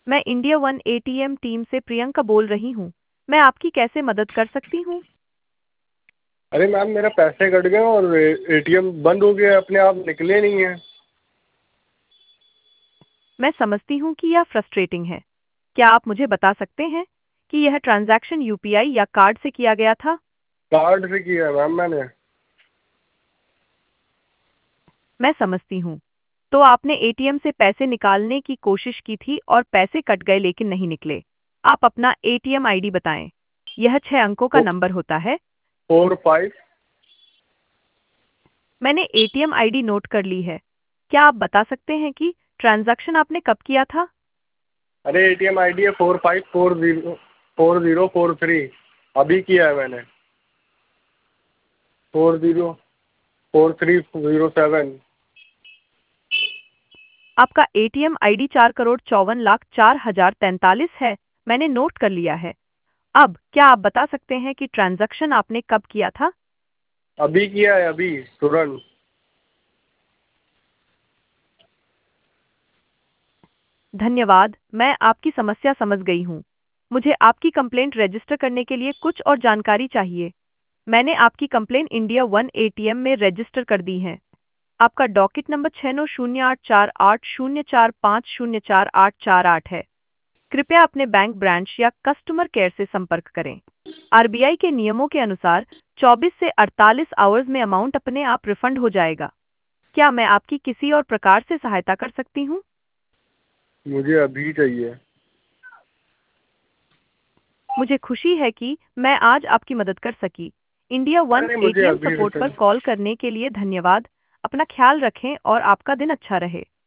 मैं India one ATM team से प्रियंका बोल रही हूँ। मैं आपकी कैसे मदद कर सकती हूँ? अरे मैम, मेरा पैसे कट गए और एटीएम बंद हो गया, अपने आप निकले नहीं है। मैं समझती हूँ कि यह फ्रस्ट्रेटिंग है। क्या आप मुझे बता सकते हैं कि यह ट्रांजैक्शन यूपीआई या कार्ड से किया गया था? कार्ड से किया है मैम मैंने। मैं समझती हूँ। तो आपने एटीएम से पैसे निकालने की कोशिश की थी और पैसे कट गए लेकिन नहीं निकले। आप अपना एटीएम आईडी बताएं। यह 6 अंकों का नंबर होता है। 45। मैंने एटीएम आईडी नोट कर ली है। क्या आप बता सकते हैं कि ट्रांजैक्शन आपने कब किया था? अरे एटीएम आईडी है 45404043। अभी किया है मैंने। 404307। आपका एटीएम आईडी 4,54,04,043 है। मैंने नोट कर लिया है। अब क्या आप बता सकते हैं कि ट्रांजैक्शन आपने कब किया था? अभी किया है, अभी तुरंत। धन्यवाद, मैं आपकी समस्या समझ गई हूँ। मुझे आपकी कंप्लेंट रजिस्टर करने के लिए कुछ और जानकारी चाहिए। मैंने आपकी कंप्लेंट इंडिया वन एटीएम में रजिस्टर कर दी है। आपका डॉकेट नंबर 69084804504848 है। कृपया अपने बैंक ब्रांच या कस्टमर केयर से संपर्क करें। आरबीआई के नियमों के अनुसार 24 से 48 आवर्स में अमाउंट अपने आप रिफंड हो जाएगा। क्या मैं आपकी किसी और प्रकार से सहायता कर सकती हूँ? मुझे अभी चाहिए। मुझे खुशी है कि मैं आज आपकी मदद कर सकी। इंडिया वन अरे मुझे एटीएम अभी सपोर्ट पर रिटर्न। कॉल करने के लिए धन्यवाद। अपना ख्याल रखें और आपका दिन अच्छा रहे।